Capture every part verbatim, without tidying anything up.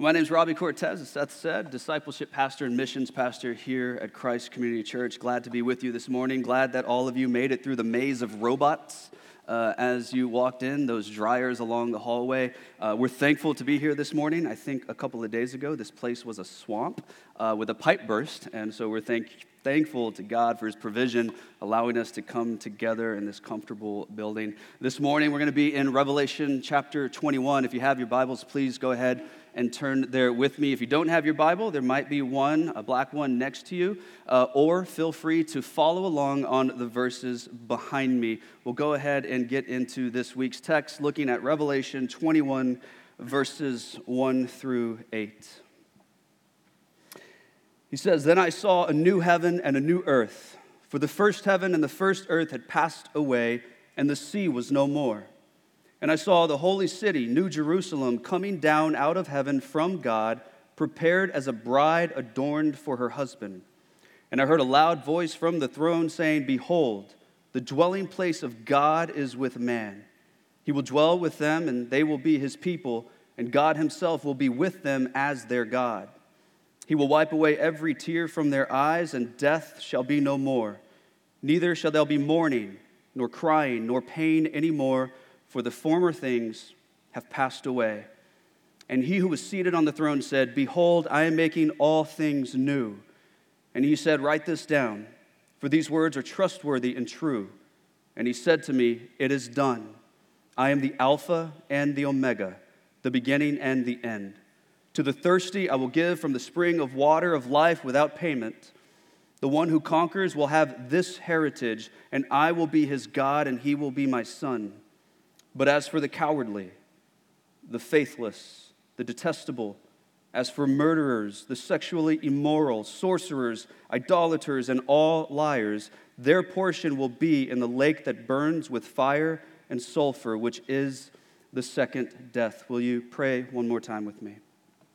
My name is Robbie Cortez, as Seth said, discipleship pastor and missions pastor here at Christ Community Church. Glad to be with you this morning. Glad that all of you made it through the maze of robots uh, as you walked in, those dryers along the hallway. Uh, we're thankful to be here this morning. I think a couple of days ago, this place was a swamp uh, with a pipe burst, and so we're thank- thankful to God for his provision, allowing us to come together in this comfortable building. This morning, we're going to be in Revelation chapter twenty-one. If you have your Bibles, please go ahead and turn there with me. If you don't have your Bible, there might be one, a black one next to you, uh, or feel free to follow along on the verses behind me. We'll go ahead and get into this week's text, looking at Revelation twenty-one, verses one through eight. He says, "Then I saw a new heaven and a new earth, for the first heaven and the first earth had passed away, and the sea was no more. And I saw the holy city, New Jerusalem, coming down out of heaven from God, prepared as a bride adorned for her husband. And I heard a loud voice from the throne saying, 'Behold, the dwelling place of God is with man. He will dwell with them, and they will be his people, and God himself will be with them as their God. He will wipe away every tear from their eyes, and death shall be no more. Neither shall there be mourning, nor crying, nor pain any more, for the former things have passed away.' And he who was seated on the throne said, 'Behold, I am making all things new.' And he said, 'Write this down, for these words are trustworthy and true.' And he said to me, 'It is done. I am the Alpha and the Omega, the beginning and the end. To the thirsty I will give from the spring of water of life without payment. The one who conquers will have this heritage, and I will be his God, and he will be my son. But as for the cowardly, the faithless, the detestable, as for murderers, the sexually immoral, sorcerers, idolaters, and all liars, their portion will be in the lake that burns with fire and sulfur, which is the second death.'" Will you pray one more time with me?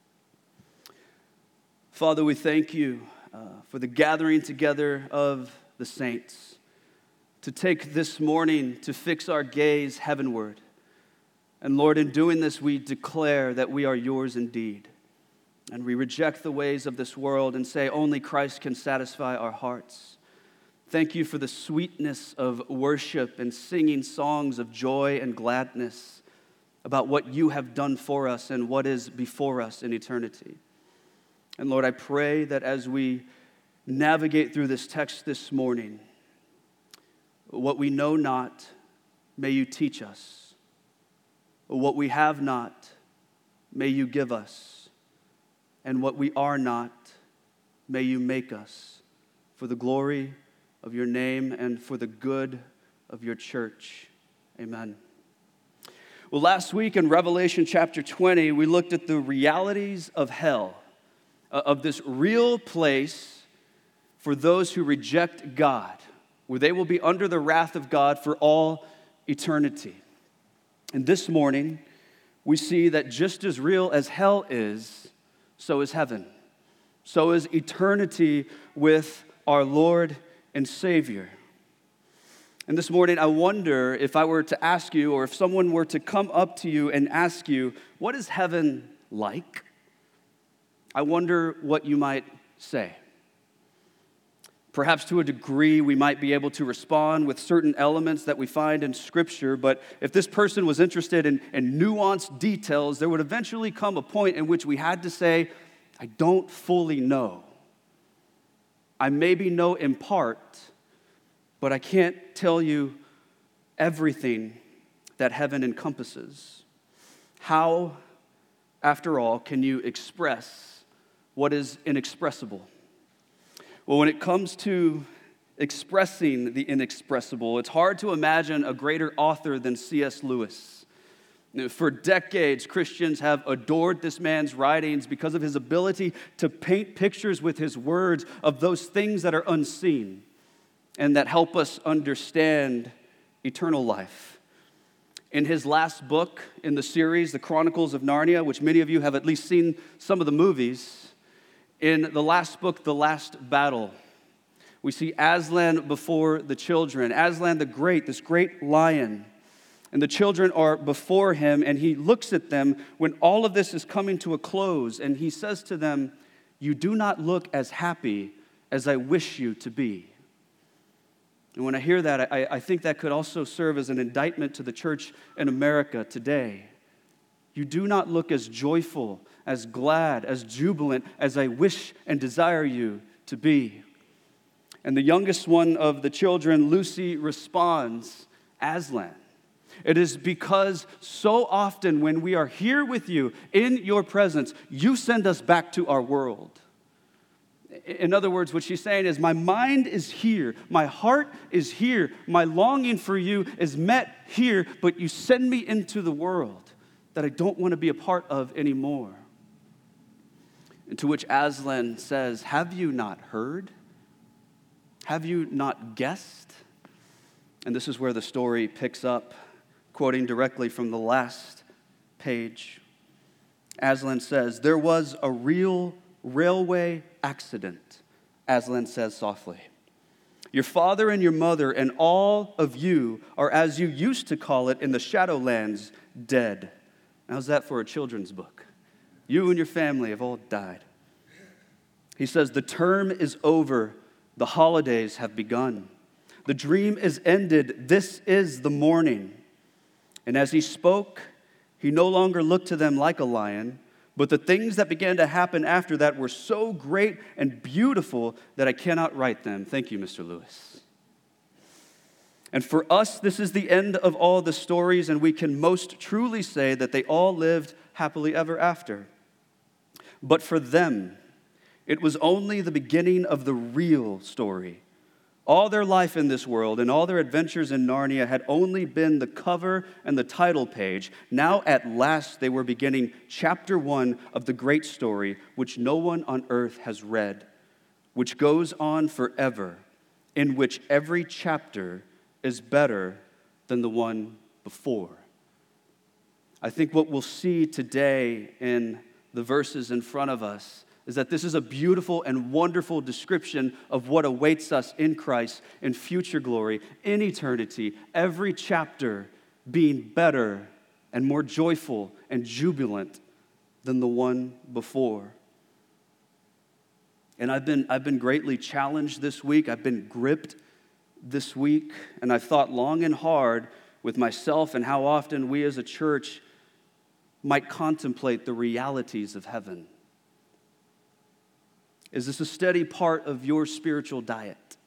Father, we thank you uh, for the gathering together of the saints, to take this morning to fix our gaze heavenward. And Lord, in doing this, we declare that we are yours indeed. And we reject the ways of this world and say only Christ can satisfy our hearts. Thank you for the sweetness of worship and singing songs of joy and gladness about what you have done for us and what is before us in eternity. And Lord, I pray that as we navigate through this text this morning, what we know not, may you teach us. What we have not, may you give us. And what we are not, may you make us, for the glory of your name and for the good of your church. Amen. Well, last week in Revelation chapter twenty, we looked at the realities of hell, of this real place for those who reject God, where they will be under the wrath of God for all eternity. And this morning, we see that just as real as hell is, so is heaven. So is eternity with our Lord and Savior. And this morning, I wonder if I were to ask you, or if someone were to come up to you and ask you, what is heaven like? I wonder what you might say. Perhaps to a degree, we might be able to respond with certain elements that we find in Scripture, but if this person was interested in, in nuanced details, there would eventually come a point in which we had to say, I don't fully know. I maybe know in part, but I can't tell you everything that heaven encompasses. How, after all, can you express what is inexpressible? Well, when it comes to expressing the inexpressible, it's hard to imagine a greater author than C S Lewis. For decades, Christians have adored this man's writings because of his ability to paint pictures with his words of those things that are unseen and that help us understand eternal life. In his last book in the series, The Chronicles of Narnia, which many of you have at least seen some of the movies, in the last book, The Last Battle, we see Aslan before the children. Aslan the Great, this great lion, And the children are before him, and he looks at them when all of this is coming to a close, and he says to them, "You do not look as happy as I wish you to be." And when I hear that, I, I think that could also serve as an indictment to the church in America today. You do not look as joyful, as glad, as jubilant as I wish and desire you to be. And the youngest one of the children, Lucy, responds, "Aslan, it is because so often when we are here with you in your presence, you send us back to our world." In other words, what she's saying is, my mind is here, my heart is here, my longing for you is met here, but you send me into the world that I don't want to be a part of anymore. And to which Aslan says, "Have you not heard? Have you not guessed?" And this is where the story picks up, quoting directly from the last page. Aslan says, "There was a real railway accident," Aslan says softly. "Your father and your mother and all of you are, as you used to call it in the Shadowlands, dead." How's that for a children's book? You and your family have all died. He says, "The term is over. The holidays have begun. The dream is ended. This is the morning." And as he spoke, he no longer looked to them like a lion, but the things that began to happen after that were so great and beautiful that I cannot write them. Thank you, Mister Lewis. And for us, this is the end of all the stories, and we can most truly say that they all lived happily ever after. But for them, it was only the beginning of the real story. All their life in this world and all their adventures in Narnia had only been the cover and the title page. Now at last they were beginning chapter one of the great story, which no one on earth has read, which goes on forever, in which every chapter is better than the one before. I think what we'll see today in the verses in front of us is that this is a beautiful and wonderful description of what awaits us in Christ in future glory, in eternity, every chapter being better and more joyful and jubilant than the one before. And I've been, I've been greatly challenged this week. I've been gripped this week, and I've thought long and hard with myself and how often we as a church might contemplate the realities of heaven. Is this a steady part of your spiritual diet?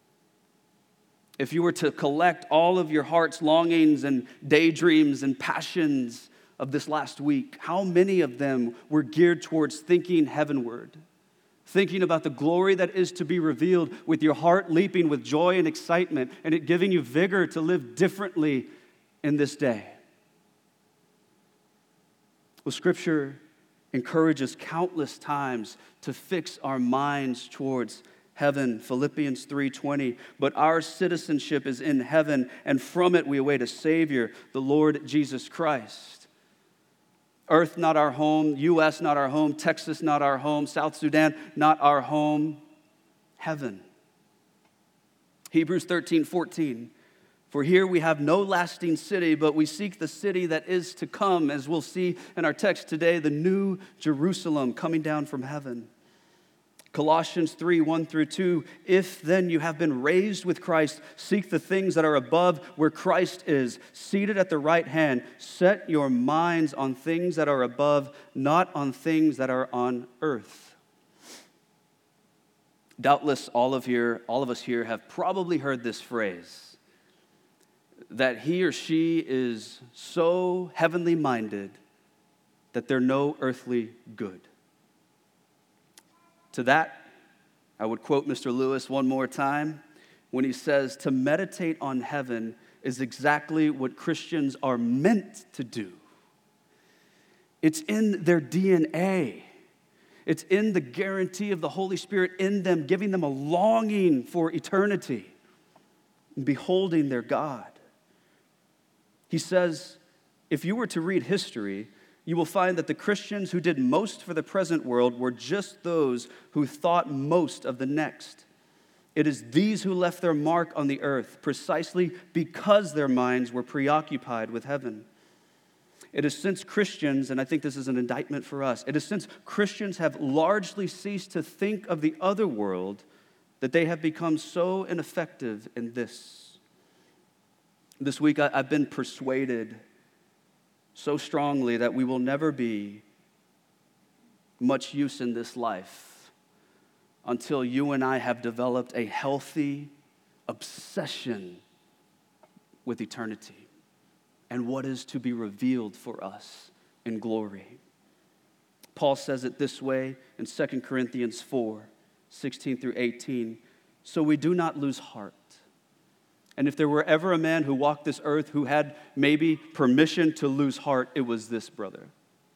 If you were to collect all of your heart's longings and daydreams and passions of this last week, how many of them were geared towards thinking heavenward? Thinking about the glory that is to be revealed, with your heart leaping with joy and excitement, and it giving you vigor to live differently in this day. Well, Scripture encourages countless times to fix our minds towards heaven. Philippians three twenty, "But our citizenship is in heaven, and from it we await a Savior, the Lord Jesus Christ." Earth not our home, U S not our home, Texas not our home, South Sudan not our home, heaven. Hebrews thirteen fourteen, "For here we have no lasting city, but we seek the city that is to come," as we'll see in our text today, the new Jerusalem coming down from heaven. Colossians three one through two, "If then you have been raised with Christ, seek the things that are above where Christ is, seated at the right hand. Set your minds on things that are above, not on things that are on earth." Doubtless all of here, all of us here have probably heard this phrase, that he or she is so heavenly minded that they're no earthly good. To that, I would quote Mister Lewis one more time when he says, to meditate on heaven is exactly what Christians are meant to do. It's in their D N A. It's in the guarantee of the Holy Spirit in them, giving them a longing for eternity and beholding their God. He says, if you were to read history, you will find that the Christians who did most for the present world were just those who thought most of the next. It is these who left their mark on the earth precisely because their minds were preoccupied with heaven. It is since Christians, and I think this is an indictment for us, it is since Christians have largely ceased to think of the other world that they have become so ineffective in this. This week I, I've been persuaded so strongly that we will never be much use in this life until you and I have developed a healthy obsession with eternity and what is to be revealed for us in glory. Paul says it this way in Second Corinthians four, sixteen through eighteen. So we do not lose heart. And if there were ever a man who walked this earth who had maybe permission to lose heart, it was this brother.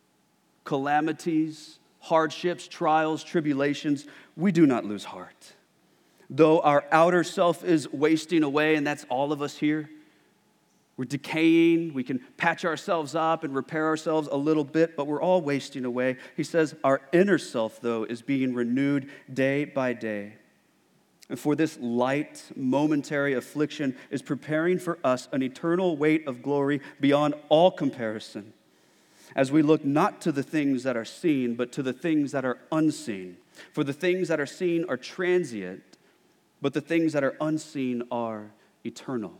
Calamities, hardships, trials, tribulations, we do not lose heart. Though our outer self is wasting away, and that's all of us here, we're decaying, we can patch ourselves up and repair ourselves a little bit, but we're all wasting away. He says our inner self, though, is being renewed day by day. And for this light, momentary affliction is preparing for us an eternal weight of glory beyond all comparison, as we look not to the things that are seen, but to the things that are unseen. For the things that are seen are transient, but the things that are unseen are eternal.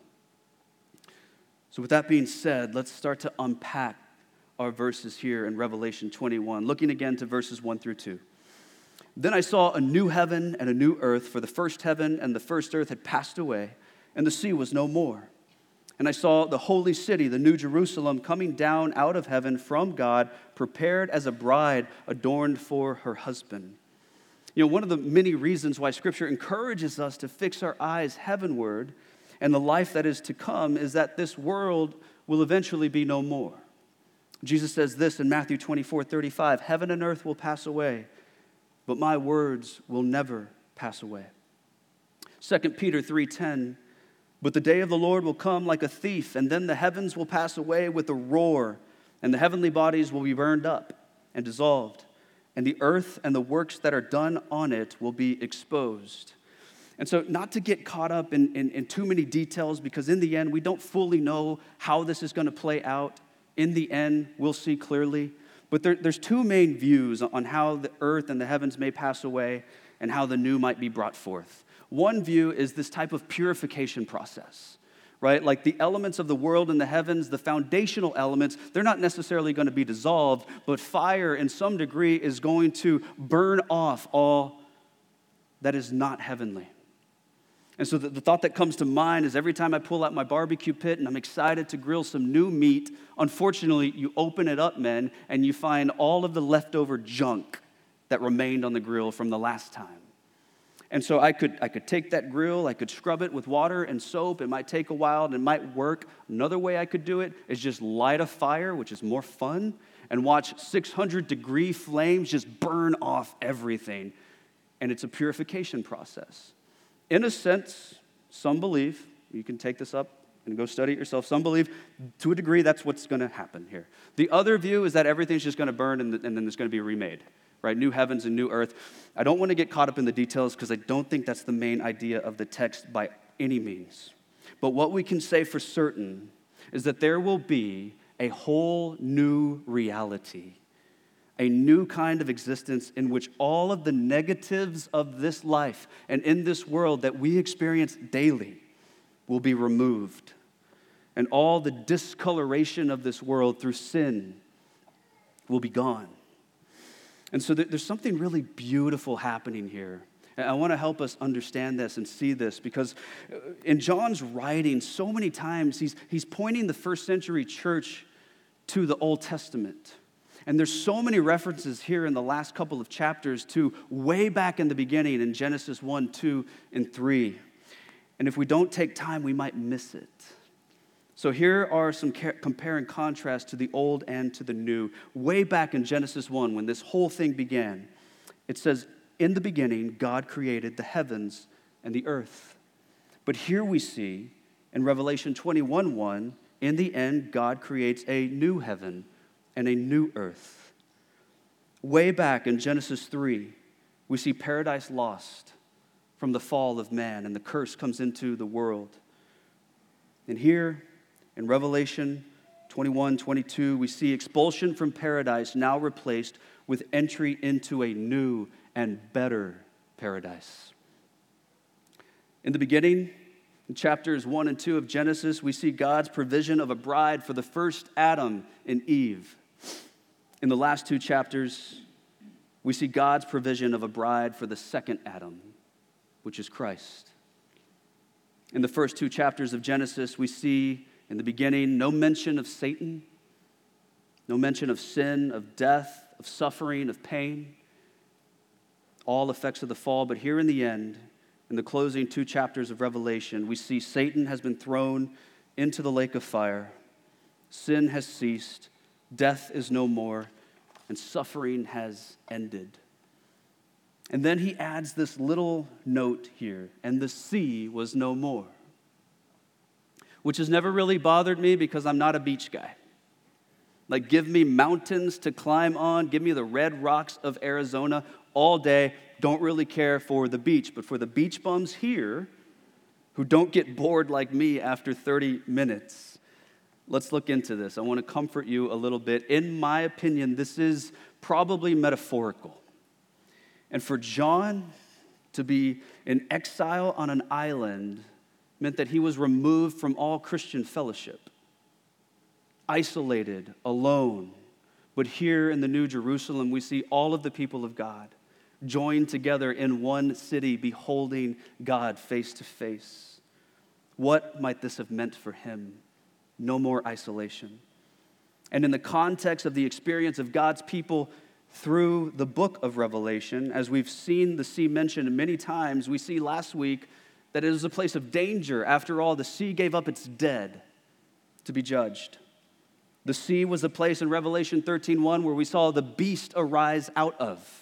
So with that being said, let's start to unpack our verses here in Revelation twenty-one, looking again to verses one through two. Then I saw a new heaven and a new earth, for the first heaven and the first earth had passed away, and the sea was no more. And I saw the holy city, the new Jerusalem, coming down out of heaven from God, prepared as a bride adorned for her husband. You know, one of the many reasons why Scripture encourages us to fix our eyes heavenward and the life that is to come is that this world will eventually be no more. Jesus says this in Matthew twenty-four thirty-five, heaven and earth will pass away, but my words will never pass away. Second Peter three ten, but the day of the Lord will come like a thief, and then the heavens will pass away with a roar, and the heavenly bodies will be burned up and dissolved, and the earth and the works that are done on it will be exposed. And so not to get caught up in, in, in too many details, because in the end, we don't fully know how this is going to play out. In the end, we'll see clearly. But there, there's two main views on how the earth and the heavens may pass away and how the new might be brought forth. One view is this type of purification process, right? Like the elements of the world and the heavens, the foundational elements, they're not necessarily going to be dissolved, but fire in some degree is going to burn off all that is not heavenly. And so the, the thought that comes to mind is every time I pull out my barbecue pit and I'm excited to grill some new meat, unfortunately, you open it up, men, and you find all of the leftover junk that remained on the grill from the last time. And so I could I could take that grill, I could scrub it with water and soap. It might take a while and it might work. Another way I could do it is just light a fire, which is more fun, and watch six hundred degree flames just burn off everything. And it's a purification process. In a sense, some believe, you can take this up and go study it yourself, some believe to a degree that's what's going to happen here. The other view is that everything's just going to burn and, and then it's going to be remade. Right, new heavens and new earth. I don't want to get caught up in the details because I don't think that's the main idea of the text by any means. But what we can say for certain is that there will be a whole new reality, a new kind of existence in which all of the negatives of this life and in this world that we experience daily will be removed. And all the discoloration of this world through sin will be gone. And so there's something really beautiful happening here. And I want to help us understand this and see this because in John's writing, so many times he's, he's pointing the first century church to the Old Testament. And there's so many references here in the last couple of chapters to way back in the beginning in Genesis one, two, and three. And if we don't take time, we might miss it. So here are some compare and contrast to the old and to the new. Way back in Genesis one, when this whole thing began, it says, in the beginning, God created the heavens and the earth. But here we see in Revelation twenty-one one, in the end, God creates a new heaven and a new earth. Way back in Genesis three, we see paradise lost, from the fall of man, and the curse comes into the world. And here in Revelation twenty-one, twenty-two, we see expulsion from paradise now replaced with entry into a new and better paradise. In the beginning, in chapters one and two of Genesis, we see God's provision of a bride for the first Adam and Eve. In the last two chapters, we see God's provision of a bride for the second Adam, which is Christ. In the first two chapters of Genesis, we see in the beginning no mention of Satan, no mention of sin, of death, of suffering, of pain, all effects of the fall. But here in the end, in the closing two chapters of Revelation, we see Satan has been thrown into the lake of fire. Sin has ceased, death is no more, and suffering has ended. And then he adds this little note here, and the sea was no more, which has never really bothered me because I'm not a beach guy. Like, give me mountains to climb on, give me the red rocks of Arizona all day. Don't really care for the beach. But for the beach bums here who don't get bored like me after thirty minutes, let's look into this. I want to comfort you a little bit. In my opinion, this is probably metaphorical. And for John to be in exile on an island meant that he was removed from all Christian fellowship, isolated, alone. But here in the New Jerusalem, we see all of the people of God joined together in one city, beholding God face to face. What might this have meant for him? No more isolation. And in the context of the experience of God's people through the book of Revelation, as we've seen the sea mentioned many times, we see last week that it is a place of danger. After all, the sea gave up its dead to be judged. The sea was the place in Revelation thirteen one where we saw the beast arise out of.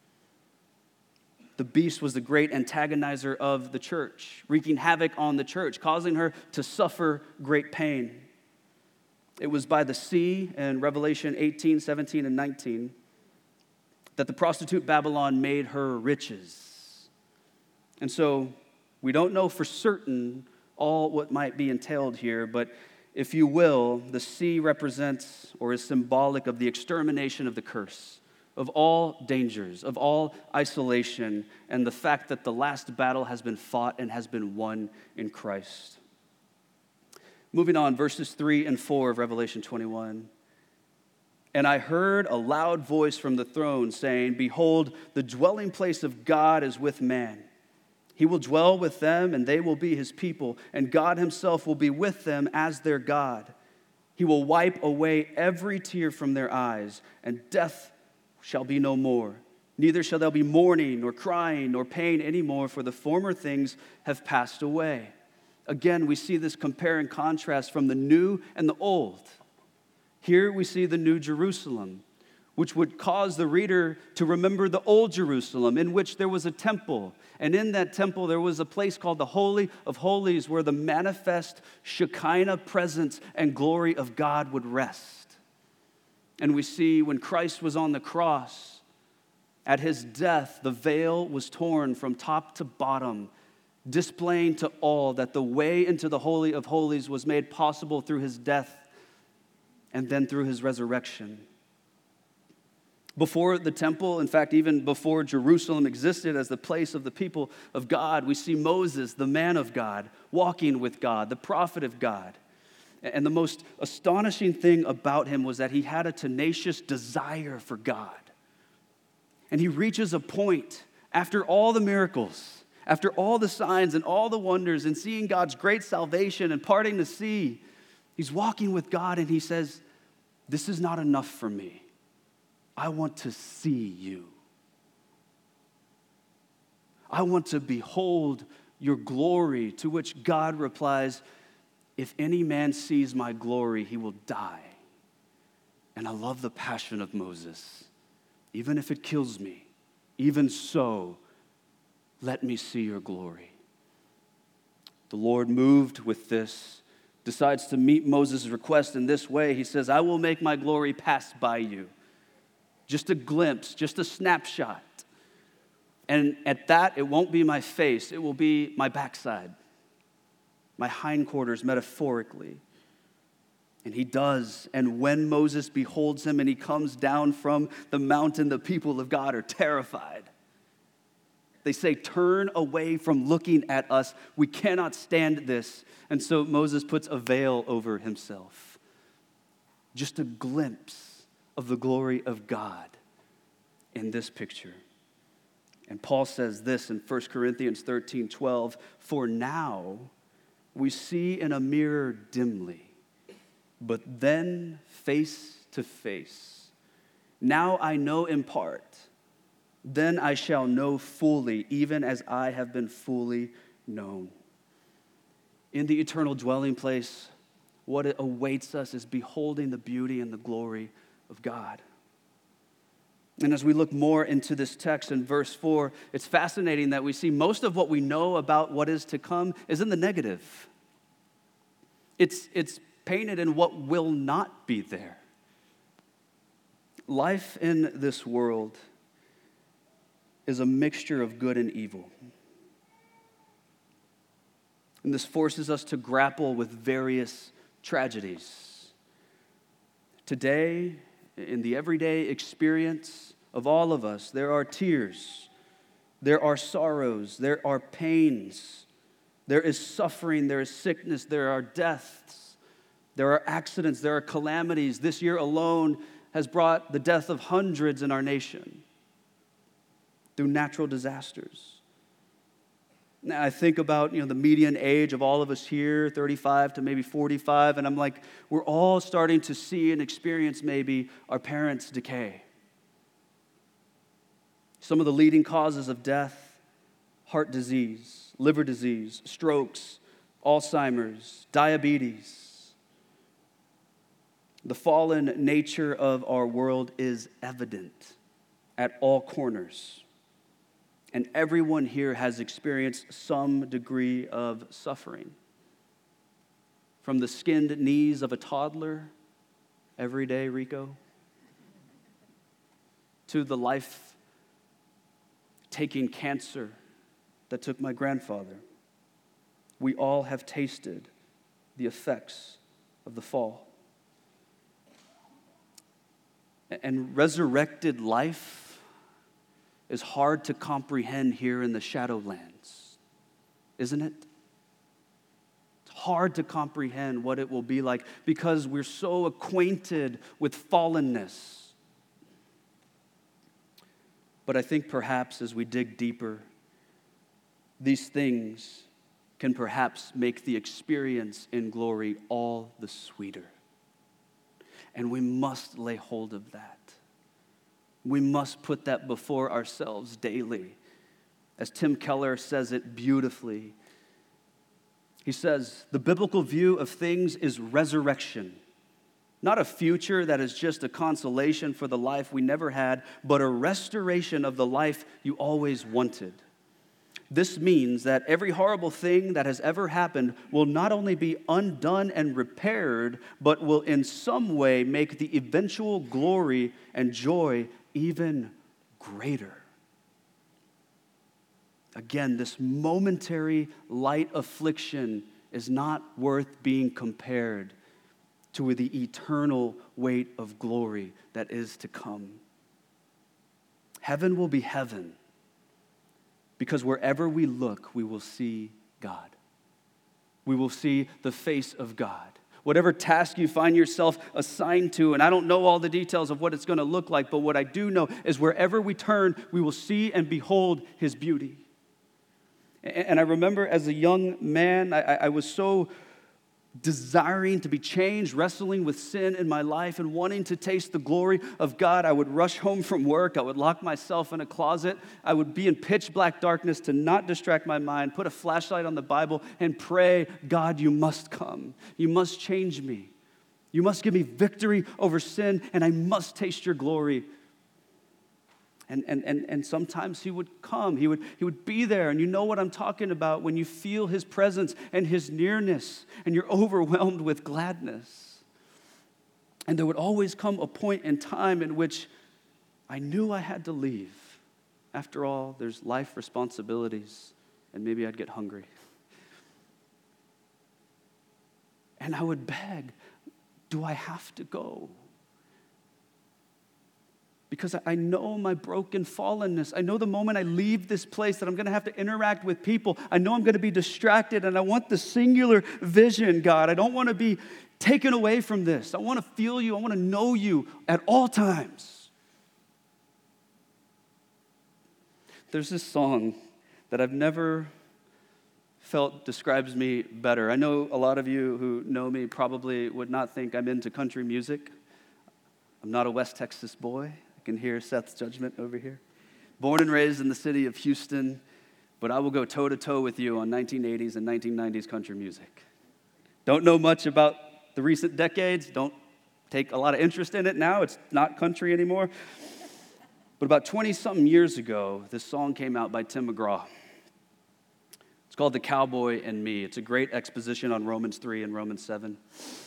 The beast was the great antagonizer of the church, wreaking havoc on the church, causing her to suffer great pain. It was by the sea in Revelation eighteen, seventeen, and nineteen that the prostitute Babylon made her riches. And so we don't know for certain all what might be entailed here, but if you will, the sea represents or is symbolic of the extermination of the curse, of all dangers, of all isolation, and the fact that the last battle has been fought and has been won in Christ. Moving on, verses three and four of Revelation twenty-one. And I heard a loud voice from the throne saying, "Behold, the dwelling place of God is with man. He will dwell with them, and they will be his people, and God himself will be with them as their God. He will wipe away every tear from their eyes, and death shall be no more. Neither shall there be mourning, nor crying, nor pain anymore, for the former things have passed away." Again, we see this compare and contrast from the new and the old. Here we see the New Jerusalem, which would cause the reader to remember the old Jerusalem, in which there was a temple. And in that temple, there was a place called the Holy of Holies, where the manifest Shekinah presence and glory of God would rest. And we see when Christ was on the cross, at his death, the veil was torn from top to bottom, displaying to all that the way into the Holy of Holies was made possible through his death and then through his resurrection. Before the temple, in fact, even before Jerusalem existed as the place of the people of God, we see Moses, the man of God, walking with God, the prophet of God. And the most astonishing thing about him was that he had a tenacious desire for God. And he reaches a point after all the miracles, after all the signs and all the wonders, and seeing God's great salvation and parting the sea, he's walking with God and he says, "This is not enough for me. I want to see you. I want to behold your glory," to which God replies, "If any man sees my glory, he will die." And I love the passion of Moses. "Even if it kills me, even so, let me see your glory." The Lord, moved with this, decides to meet Moses' request in this way. He says, "I will make my glory pass by you." Just a glimpse, just a snapshot. And at that, it won't be my face, it will be my backside, my hindquarters metaphorically. And he does. And when Moses beholds him and he comes down from the mountain, the people of God are terrified. They say, turn away from looking at us. We cannot stand this. And so Moses puts a veil over himself. Just a glimpse of the glory of God in this picture. And Paul says this in First Corinthians thirteen twelve, for now we see in a mirror dimly, but then face to face. Now I know in part, then I shall know fully, even as I have been fully known. In the eternal dwelling place, what awaits us is beholding the beauty and the glory of God. And as we look more into this text in verse four, it's fascinating that we see most of what we know about what is to come is in the negative. It's, it's painted in what will not be there. Life in this world is a mixture of good and evil. And this forces us to grapple with various tragedies. Today, in the everyday experience of all of us, there are tears, there are sorrows, there are pains, there is suffering, there is sickness, there are deaths, there are accidents, there are calamities. This year alone has brought the death of hundreds in our nation through natural disasters. Now, I think about, you know, the median age of all of us here, thirty-five to maybe forty-five, and I'm like, we're all starting to see and experience maybe our parents' decay. Some of the leading causes of death: heart disease, liver disease, strokes, Alzheimer's, diabetes. The fallen nature of our world is evident at all corners. And everyone here has experienced some degree of suffering. From the skinned knees of a toddler every day, Rico, to the life-taking cancer that took my grandfather. We all have tasted the effects of the fall. And resurrected life is hard to comprehend here in the Shadowlands, isn't it? It's hard to comprehend what it will be like because we're so acquainted with fallenness. But I think perhaps as we dig deeper, these things can perhaps make the experience in glory all the sweeter. And we must lay hold of that. We must put that before ourselves daily. As Tim Keller says it beautifully, he says, the biblical view of things is resurrection, not a future that is just a consolation for the life we never had, but a restoration of the life you always wanted. This means that every horrible thing that has ever happened will not only be undone and repaired, but will in some way make the eventual glory and joy even greater. Again, this momentary light affliction is not worth being compared to the eternal weight of glory that is to come. Heaven will be heaven, because wherever we look, we will see God. We will see the face of God. Whatever task you find yourself assigned to, and I don't know all the details of what it's going to look like, but what I do know is wherever we turn, we will see and behold his beauty. And I remember as a young man, I, I was so desiring to be changed, wrestling with sin in my life and wanting to taste the glory of God. I would rush home from work. I would lock myself in a closet. I would be in pitch black darkness to not distract my mind, put a flashlight on the Bible and pray, God, you must come. You must change me. You must give me victory over sin, and I must taste your glory. And, and, and, and sometimes he would come, he would, he would be there, and you know what I'm talking about when you feel his presence and his nearness, and you're overwhelmed with gladness. And there would always come a point in time in which I knew I had to leave, After all, there's life responsibilities, and maybe I'd get hungry. And I would beg, do I have to go? Because I know my broken fallenness. I know the moment I leave this place that I'm going to have to interact with people. I know I'm going to be distracted, and I want the singular vision, God. I don't want to be taken away from this. I want to feel you. I want to know you at all times. There's this song that I've never felt describes me better. I know a lot of you who know me probably would not think I'm into country music. I'm not a West Texas boy. I can hear Seth's judgment over here. Born and raised in the city of Houston, but I will go toe-to-toe with you on nineteen eighties and nineteen nineties country music. Don't know much about the recent decades. Don't take a lot of interest in it now. It's not country anymore. But about twenty-something years ago, this song came out by Tim McGraw. It's called The Cowboy and Me. It's a great exposition on Romans three and Romans seven.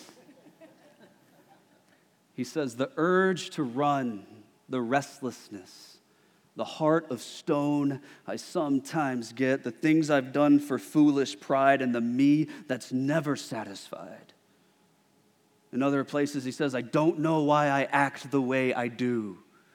He says, the urge to run, the restlessness, the heart of stone I sometimes get, the things I've done for foolish pride, and the me that's never satisfied. In other places, he says, I don't know why I act the way I do.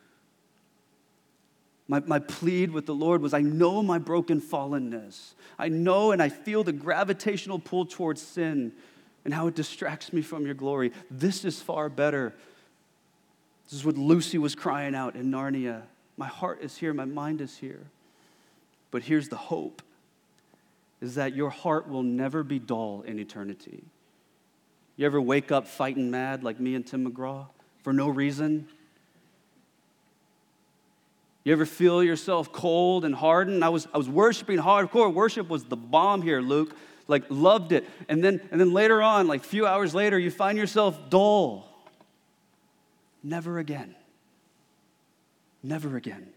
My, my plead with the Lord was, I know my broken fallenness. I know and I feel the gravitational pull towards sin and how it distracts me from your glory. This is far better. This is what Lucy was crying out in Narnia. My heart is here, my mind is here. But here's the hope, is that your heart will never be dull in eternity. You ever wake up fighting mad like me and Tim McGraw for no reason? You ever feel yourself cold and hardened? I was I was worshiping hardcore. Worship was the bomb here, Luke. Like, loved it. And then and then later on, like a few hours later, you find yourself dull. Never again. Never again.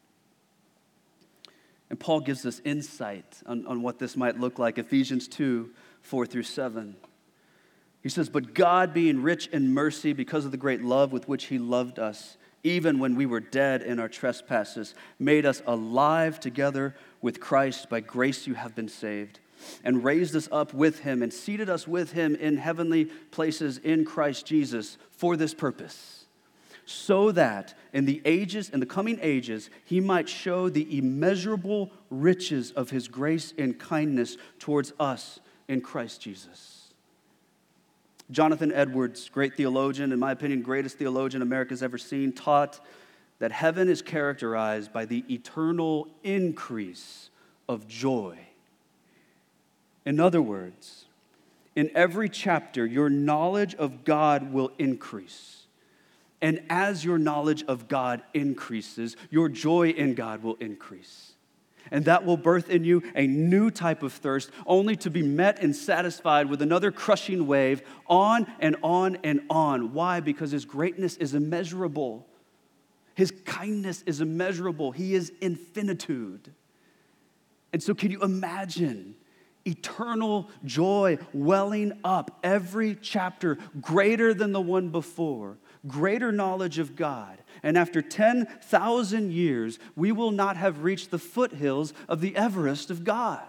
And Paul gives us insight on, on what this might look like. Ephesians two, four through seven. He says, but God, being rich in mercy because of the great love with which he loved us, even when we were dead in our trespasses, made us alive together with Christ. By grace you have been saved, and raised us up with him and seated us with him in heavenly places in Christ Jesus for this purpose, so that in the ages, in the coming ages, he might show the immeasurable riches of his grace and kindness towards us in Christ Jesus. Jonathan Edwards, great theologian, in my opinion, greatest theologian America's ever seen, taught that heaven is characterized by the eternal increase of joy. In other words, in every chapter, your knowledge of God will increase. And as your knowledge of God increases, your joy in God will increase. And that will birth in you a new type of thirst, only to be met and satisfied with another crushing wave, on and on and on. Why? Because his greatness is immeasurable. His kindness is immeasurable. He is infinitude. And so can you imagine eternal joy welling up every chapter, greater than the one before, greater knowledge of God. And after ten thousand years, we will not have reached the foothills of the Everest of God.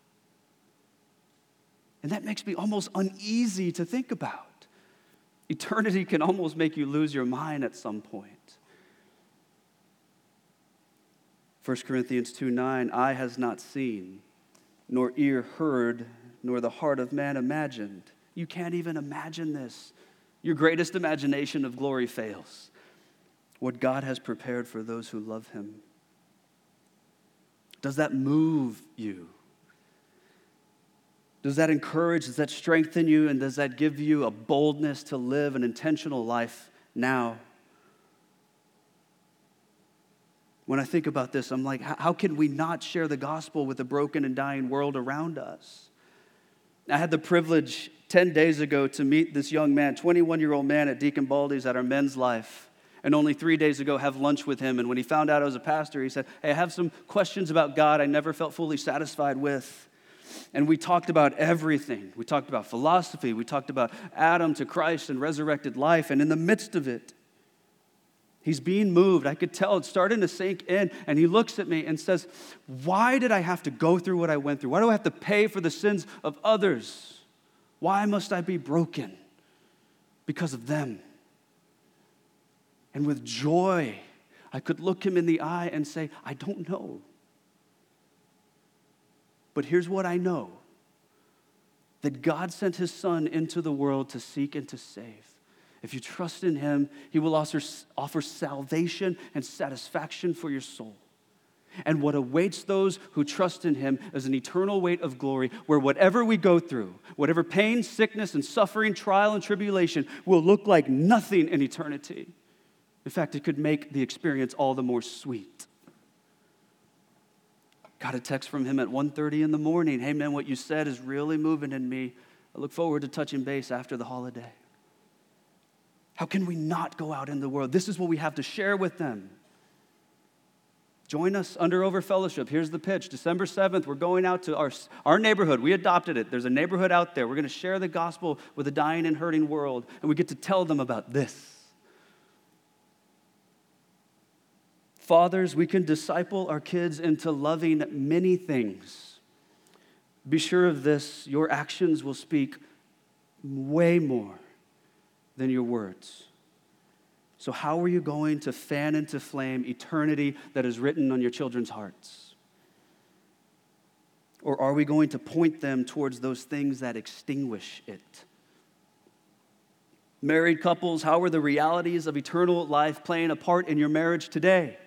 And that makes me almost uneasy to think about. Eternity can almost make you lose your mind at some point. First Corinthians two nine, eye has not seen, nor ear heard, nor the heart of man imagined. You can't even imagine this. Your greatest imagination of glory fails. What God has prepared for those who love him. Does that move you? Does that encourage, does that strengthen you, and does that give you a boldness to live an intentional life now? When I think about this, I'm like, how can we not share the gospel with the broken and dying world around us? I had the privilege ten days ago to meet this young man, twenty-one-year-old man at Deacon Baldy's at our men's life. And only three days ago, have lunch with him. And when he found out I was a pastor, he said, hey, I have some questions about God I never felt fully satisfied with. And we talked about everything. We talked about philosophy. We talked about Adam to Christ and resurrected life. And in the midst of it, He's being moved. I could tell it's starting to sink in. And he looks at me and says, why did I have to go through what I went through? Why do I have to pay for the sins of others? Why must I be broken? Because of them. And with joy, I could look him in the eye and say, I don't know. But here's what I know. That God sent his son into the world to seek and to save. If you trust in him, he will offer, offer salvation and satisfaction for your soul. And what awaits those who trust in him is an eternal weight of glory where whatever we go through, whatever pain, sickness, and suffering, trial, and tribulation will look like nothing in eternity. In fact, it could make the experience all the more sweet. Got a text from him at one thirty in the morning. Hey, man, what you said is really moving in me. I look forward to touching base after the holiday. How can we not go out in the world? This is what we have to share with them. Join us under Over Fellowship. Here's the pitch. December seventh, we're going out to our, our neighborhood. We adopted it. There's a neighborhood out there. We're going to share the gospel with a dying and hurting world, and we get to tell them about this. Fathers, we can disciple our kids into loving many things. Be sure of this, your actions will speak way more than your words. So how are you going to fan into flame eternity that is written on your children's hearts? Or are we going to point them towards those things that extinguish it? Married couples, how are the realities of eternal life playing a part in your marriage today?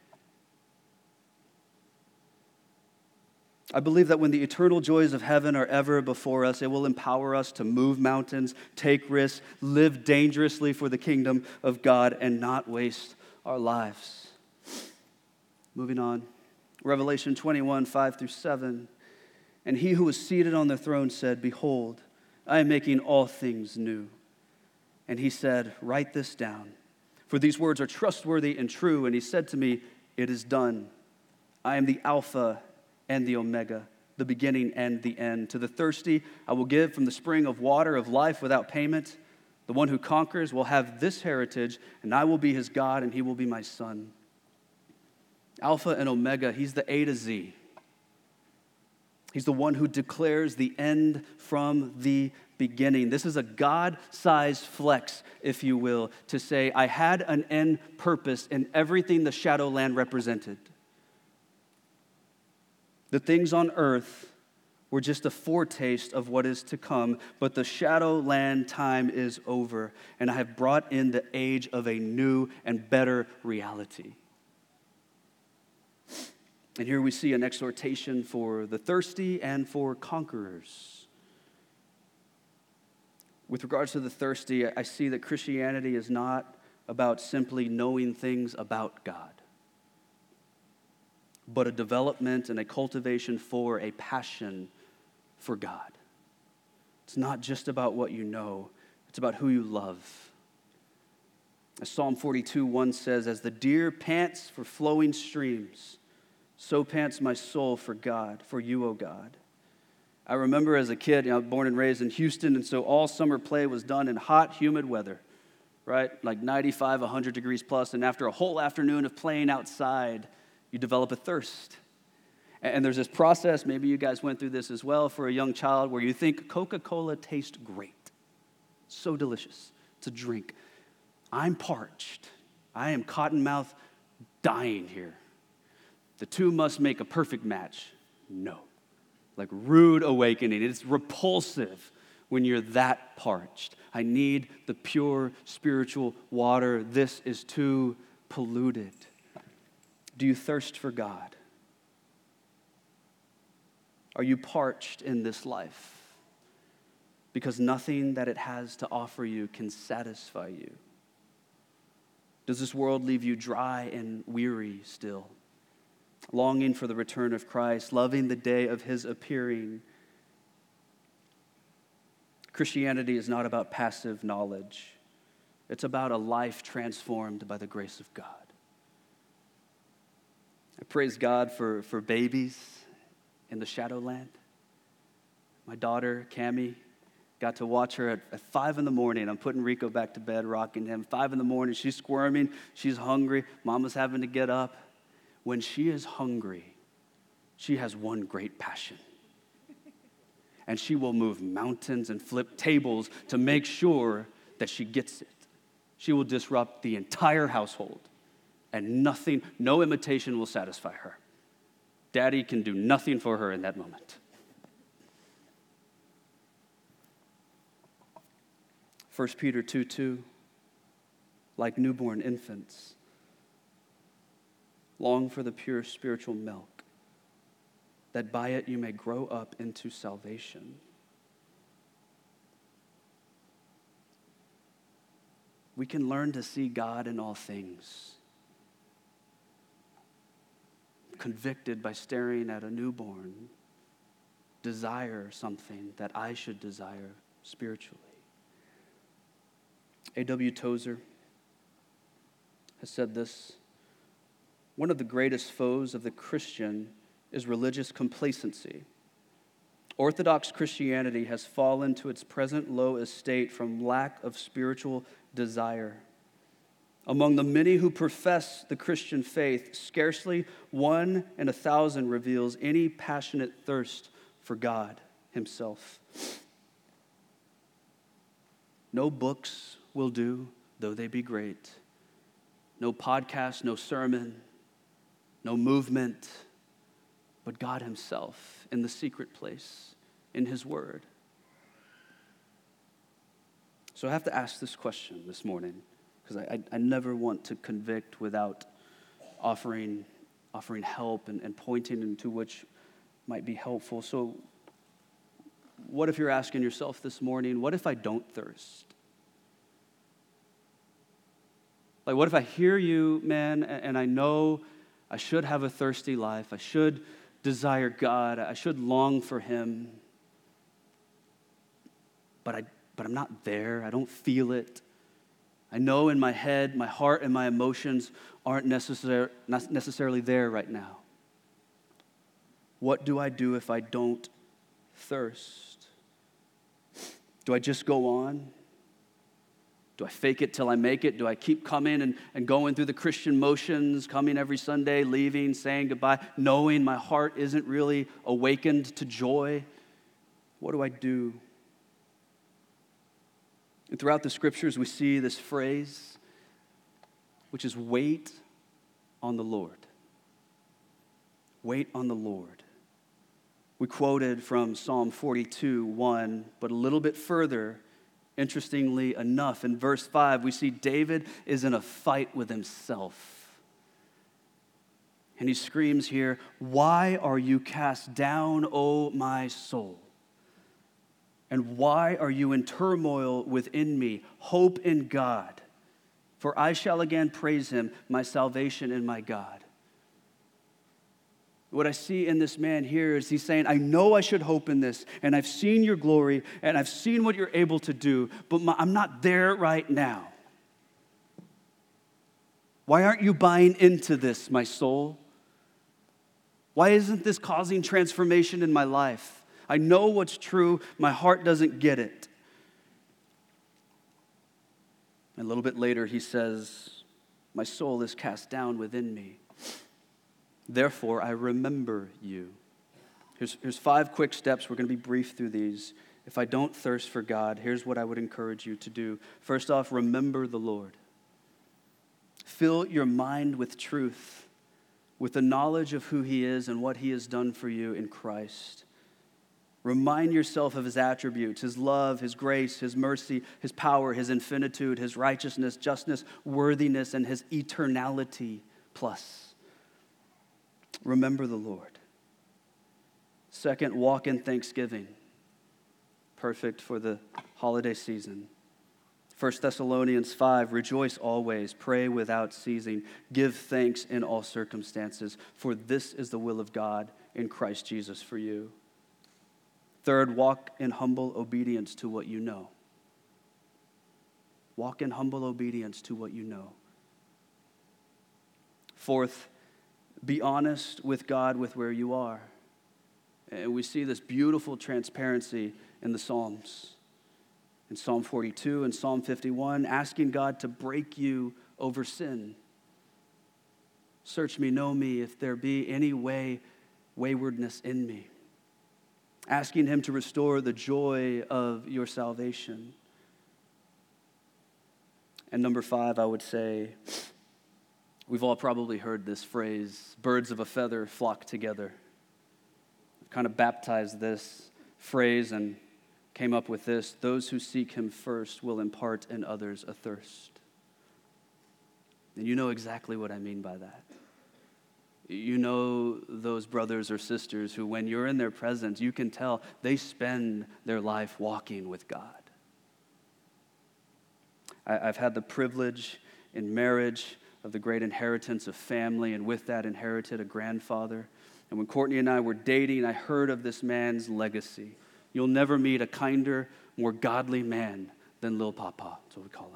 I believe that when the eternal joys of heaven are ever before us, it will empower us to move mountains, take risks, live dangerously for the kingdom of God, and not waste our lives. Moving on. Revelation twenty-one, five through seven. And he who was seated on the throne said, behold, I am making all things new. And he said, write this down, for these words are trustworthy and true. And he said to me, it is done. I am the Alpha and the Omega, the beginning and the end. To the thirsty, I will give from the spring of water of life without payment. The one who conquers will have this heritage, and I will be his God, and he will be my son. Alpha and Omega, he's the A to Z. He's the one who declares the end from the beginning. This is a God-sized flex, if you will, to say, I had an end purpose in everything the Shadowland represented. The things on earth were just a foretaste of what is to come, but the Shadowland time is over, and I have brought in the age of a new and better reality. And here we see an exhortation for the thirsty and for conquerors. With regards to the thirsty, I see that Christianity is not about simply knowing things about God, but a development and a cultivation for a passion for God. It's not just about what you know, it's about who you love. As Psalm forty-two, one says, as the deer pants for flowing streams, so pants my soul for God, for you, O God. I remember as a kid, you know, born and raised in Houston, and so all summer play was done in hot, humid weather, right? Like ninety-five, one hundred degrees plus, and after a whole afternoon of playing outside, you develop a thirst. And there's this process, maybe you guys went through this as well for a young child, where you think Coca-Cola tastes great. So delicious. It's a drink. I'm parched. I am cottonmouth dying here. The two must make a perfect match. No. Like rude awakening. It's repulsive when you're that parched. I need the pure spiritual water. This is too polluted. Do you thirst for God? Are you parched in this life? Because nothing that it has to offer you can satisfy you. Does this world leave you dry and weary still? Longing for the return of Christ, loving the day of his appearing. Christianity is not about passive knowledge. It's about a life transformed by the grace of God. I praise God for, for babies in the Shadowland. My daughter, Cammie, Got to watch her at, at five in the morning. I'm putting Rico back to bed, rocking him. Five in the morning, she's squirming, she's hungry. Mama's having to get up. When she is hungry, she has one great passion. And she will move mountains and flip tables to make sure that she gets it. She will disrupt the entire household, and nothing, no imitation will satisfy her. Daddy can do nothing for her in that moment. First Peter two two, like newborn infants, long for the pure spiritual milk, that by it you may grow up into salvation. We can learn to see God in all things. Convicted by staring at a newborn, desire something that I should desire spiritually. A W Tozer has said this: one of the greatest foes of the Christian is religious complacency. Orthodox Christianity has fallen to its present low estate from lack of spiritual desire. Among the many who profess the Christian faith, scarcely one in a thousand reveals any passionate thirst for God himself. No books will do, though they be great. No podcast, no sermon, no movement, but God himself in the secret place, in his word. So I have to ask this question this morning, because I, I, I never want to convict without offering, offering help and, and pointing into which might be helpful. So what if you're asking yourself this morning, what if I don't thirst? Like, what if I hear you, man, and I know I should have a thirsty life, I should desire God, I should long for him, but I but I'm not there, I don't feel it. I know in my head, my heart and my emotions aren't necessar- not necessarily there right now. What do I do if I don't thirst? Do I just go on? Do I fake it till I make it? Do I keep coming and, and going through the Christian motions, coming every Sunday, leaving, saying goodbye, knowing my heart isn't really awakened to joy? What do I do? And throughout the scriptures, we see this phrase, which is wait on the Lord. Wait on the Lord. We quoted from Psalm forty-two, one, but a little bit further, interestingly enough, in verse five, we see David is in a fight with himself. And he screams here, "Why are you cast down, O my soul? And why are you in turmoil within me? Hope in God, for I shall again praise him, my salvation and my God." What I see in this man here is he's saying, I know I should hope in this, and I've seen your glory, and I've seen what you're able to do, but my, I'm not there right now. Why aren't you buying into this, my soul? Why isn't this causing transformation in my life? I know what's true, my heart doesn't get it. And a little bit later he says, my soul is cast down within me. Therefore, I remember you. Here's, here's five quick steps. We're going to be brief through these. If I don't thirst for God, here's what I would encourage you to do. First off, remember the Lord. Fill your mind with truth, with the knowledge of who he is and what he has done for you in Christ. Remind yourself of his attributes, his love, his grace, his mercy, his power, his infinitude, his righteousness, justness, worthiness, and his eternality plus. Remember the Lord. Second, walk in thanksgiving. Perfect for the holiday season. First Thessalonians five, rejoice always, pray without ceasing, give thanks in all circumstances, for this is the will of God in Christ Jesus for you. Third, walk in humble obedience to what you know. Walk in humble obedience to what you know. Fourth, be honest with God with where you are. And we see this beautiful transparency in the Psalms. In Psalm forty-two and Psalm fifty-one, asking God to break you over sin. Search me, know me, if there be any way, waywardness in me. Asking him to restore the joy of your salvation. And number five, I would say, we've all probably heard this phrase, birds of a feather flock together. I've kind of baptized this phrase and came up with this: those who seek him first will impart in others a thirst. And you know exactly what I mean by that. You know those brothers or sisters who, when you're in their presence, you can tell they spend their life walking with God. I, I've had the privilege in marriage of the great inheritance of family, and with that inherited a grandfather. And when Courtney and I were dating, I heard of this man's legacy. You'll never meet a kinder, more godly man than Lil Papa, that's what we call him.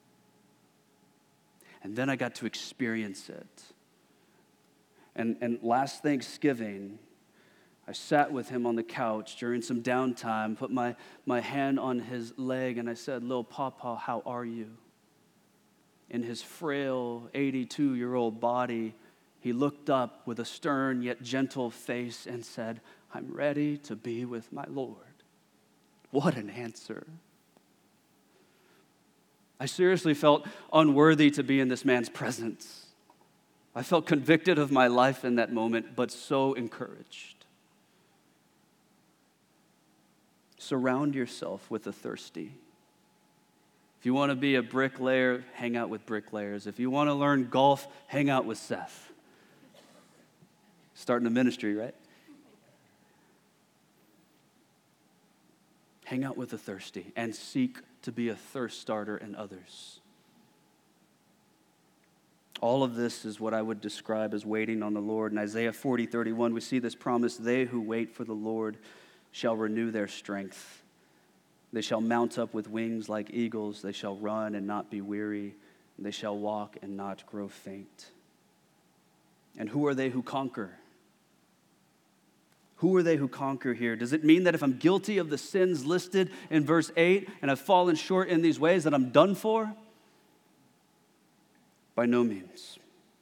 And then I got to experience it. And, and last Thanksgiving, I sat with him on the couch during some downtime, put my, my hand on his leg, and I said, Lil Papa, how are you? In his frail eighty-two-year-old body, he looked up with a stern yet gentle face and said, I'm ready to be with my Lord. What an answer. I seriously felt unworthy to be in this man's presence. I felt convicted of my life in that moment, but so encouraged. Surround yourself with the thirsty. If you want to be a bricklayer, hang out with bricklayers. If you want to learn golf, hang out with Seth. Starting a ministry, right? Hang out with the thirsty and seek to be a thirst starter in others. All of this is what I would describe as waiting on the Lord. In Isaiah forty thirty-one, we see this promise: they who wait for the Lord shall renew their strength. They shall mount up with wings like eagles. They shall run and not be weary. They shall walk and not grow faint. And who are they who conquer? Who are they who conquer here? Does it mean that if I'm guilty of the sins listed in verse eight and I've fallen short in these ways that I'm done for? By no means.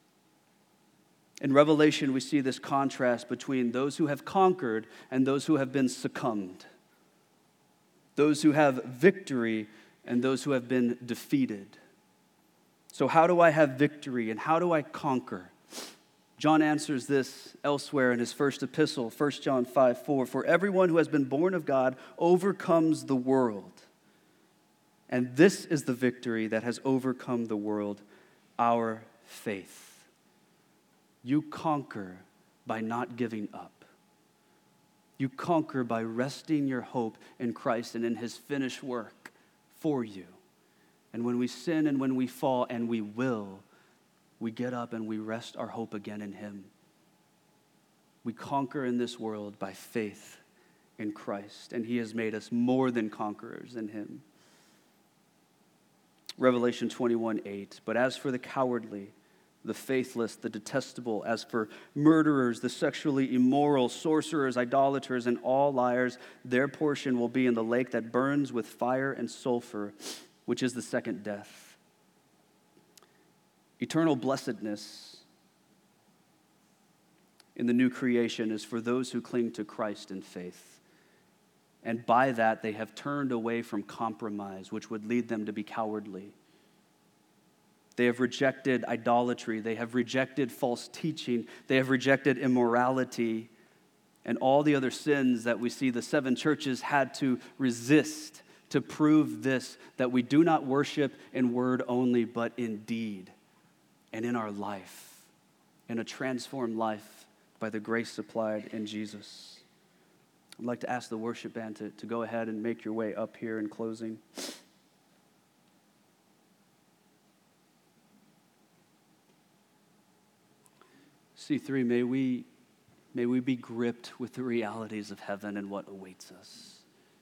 In Revelation, we see this contrast between those who have conquered and those who have been succumbed. Those who have victory and those who have been defeated. So how do I have victory and how do I conquer? John answers this elsewhere in his first epistle, First John five four. For everyone who has been born of God overcomes the world. And this is the victory that has overcome the world, our faith. You conquer by not giving up. You conquer by resting your hope in Christ and in his finished work for you. And when we sin and when we fall, and we will, we get up and we rest our hope again in him. We conquer in this world by faith in Christ, and he has made us more than conquerors in him. Revelation twenty-one eight, but as for the cowardly, the faithless, the detestable, as for murderers, the sexually immoral, sorcerers, idolaters, and all liars, their portion will be in the lake that burns with fire and sulfur, which is the second death. Eternal blessedness in the new creation is for those who cling to Christ in faith. And by that, they have turned away from compromise, which would lead them to be cowardly. They have rejected idolatry. They have rejected false teaching. They have rejected immorality and all the other sins that we see the seven churches had to resist to prove this, that we do not worship in word only, but in deed and in our life, in a transformed life by the grace supplied in Jesus. I'd like to ask the worship band to, to go ahead and make your way up here in closing. C three, may we, may we be gripped with the realities of heaven and what awaits us.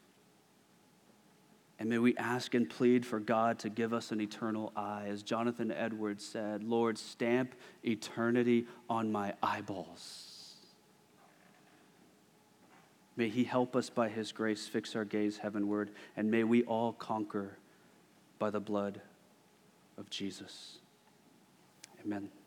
And may we ask and plead for God to give us an eternal eye. As Jonathan Edwards said, Lord, stamp eternity on my eyeballs. May he help us by his grace fix our gaze heavenward, and may we all conquer by the blood of Jesus. Amen.